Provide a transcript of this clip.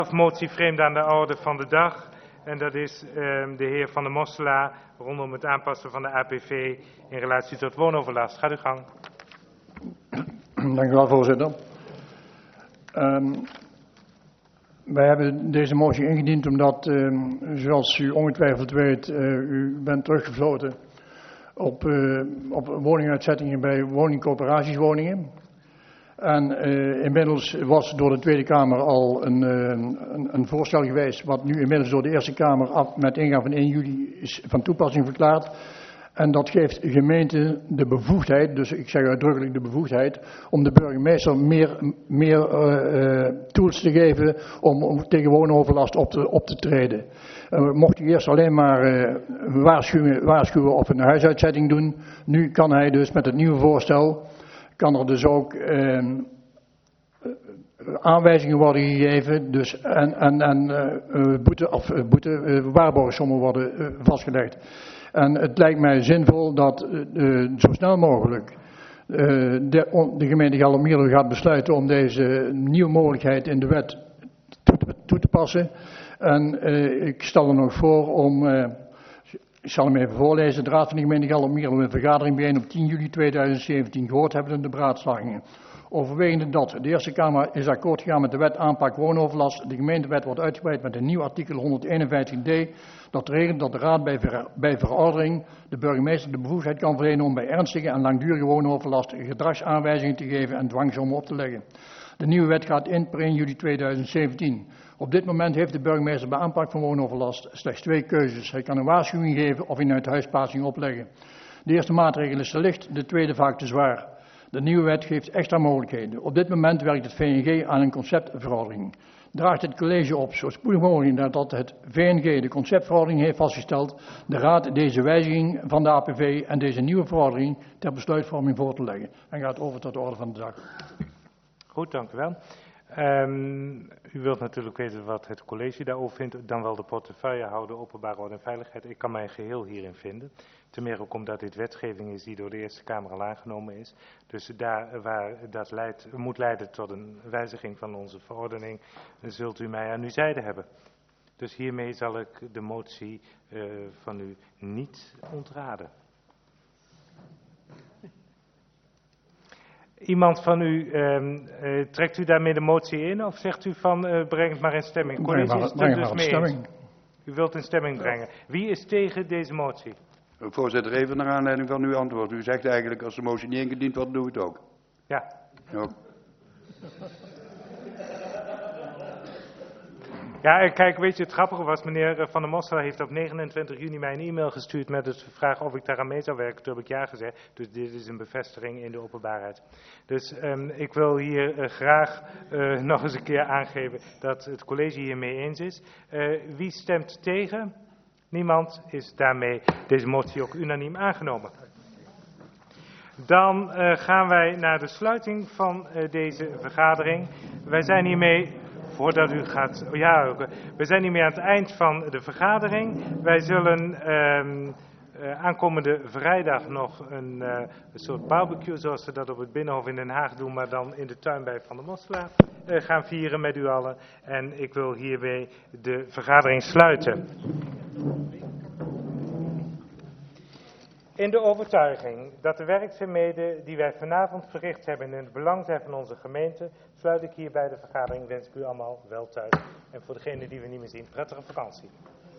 Motie vreemd aan de orde van de dag. En dat is de heer Van der Mosselaar rondom het aanpassen van de APV in relatie tot woonoverlast. Gaat uw gang. Dank u wel, voorzitter. Wij hebben deze motie ingediend omdat, zoals u ongetwijfeld weet, u bent teruggefloten op woninguitzettingen bij woningcoöperatieswoningen. En inmiddels was door de Tweede Kamer al een voorstel geweest, wat nu inmiddels door de Eerste Kamer met ingang van 1 juli is van toepassing verklaard. En dat geeft de gemeente de bevoegdheid, dus ik zeg uitdrukkelijk de bevoegdheid, om de burgemeester meer tools te geven om tegen woonoverlast op te treden. Mocht u eerst alleen maar waarschuwen of een huisuitzetting doen, nu kan hij dus met het nieuwe voorstel, kan er dus ook aanwijzingen worden gegeven dus, waarborgsommen worden vastgelegd. En het lijkt mij zinvol dat zo snel mogelijk de gemeente Geldermalsen gaat besluiten om deze nieuwe mogelijkheid in de wet toe te passen. En ik stel er nog voor om, ik zal hem even voorlezen, de Raad van de gemeente Geldermalsen een vergadering bijeen op 10 juli 2017 gehoord hebben in de beraadslagingen. Overwegende dat de Eerste Kamer is akkoord gegaan met de wet aanpak woonoverlast. De gemeentewet wordt uitgebreid met een nieuw artikel 151d. Dat regelt dat de Raad bij verordening de burgemeester de bevoegdheid kan verlenen om bij ernstige en langdurige woonoverlast gedragsaanwijzingen te geven en dwangsommen op te leggen. De nieuwe wet gaat in per 1 juli 2017. Op dit moment heeft de burgemeester bij aanpak van woonoverlast slechts 2 keuzes. Hij kan een waarschuwing geven of een uithuisplaatsing opleggen. De eerste maatregel is te licht, de tweede vaak te zwaar. De nieuwe wet geeft extra mogelijkheden. Op dit moment werkt het VNG aan een conceptverordening. Draagt het college op, zo spoedig mogelijk nadat het VNG de conceptverordening heeft vastgesteld, de Raad deze wijziging van de APV en deze nieuwe verordening ter besluitvorming voor te leggen. En gaat over tot de orde van de dag. Goed, dank u wel. U wilt natuurlijk weten wat het college daarover vindt, dan wel de portefeuillehouder openbare orde en veiligheid. Ik kan mijn geheel hierin vinden. Ten meer ook omdat dit wetgeving is die door de Eerste Kamer al aangenomen is. Dus daar waar dat moet leiden tot een wijziging van onze verordening, zult u mij aan uw zijde hebben. Dus hiermee zal ik de motie van u niet ontraden. Iemand van u, trekt u daarmee de motie in of zegt u van breng het maar in stemming? Stemming. U wilt in stemming brengen. Wie is tegen deze motie? Voorzitter, even naar aanleiding van uw antwoord. U zegt eigenlijk als de motie niet ingediend wordt, doe ik het ook. Ja. Ja, kijk, weet je, het grappige was, meneer Van der Mosselaar heeft op 29 juni mij een e-mail gestuurd met de vraag of ik daaraan mee zou werken. Toen heb ik ja gezegd, dus dit is een bevestiging in de openbaarheid. Dus ik wil hier graag nog eens een keer aangeven dat het college hiermee eens is. Wie stemt tegen? Niemand. Is daarmee deze motie ook unaniem aangenomen. Dan gaan wij naar de sluiting van deze vergadering. Wij zijn hiermee... Voordat u gaat, we zijn hiermee aan het eind van de vergadering. Wij zullen aankomende vrijdag nog een soort barbecue, zoals we dat op het Binnenhof in Den Haag doen, maar dan in de tuin bij Van der Mosselaar, gaan vieren met u allen. En ik wil hiermee de vergadering sluiten. In de overtuiging dat de werkzaamheden die wij vanavond verricht hebben in het belang zijn van onze gemeente, sluit ik hierbij de vergadering. Wens ik u allemaal wel thuis. En voor degenen die we niet meer zien, prettige vakantie.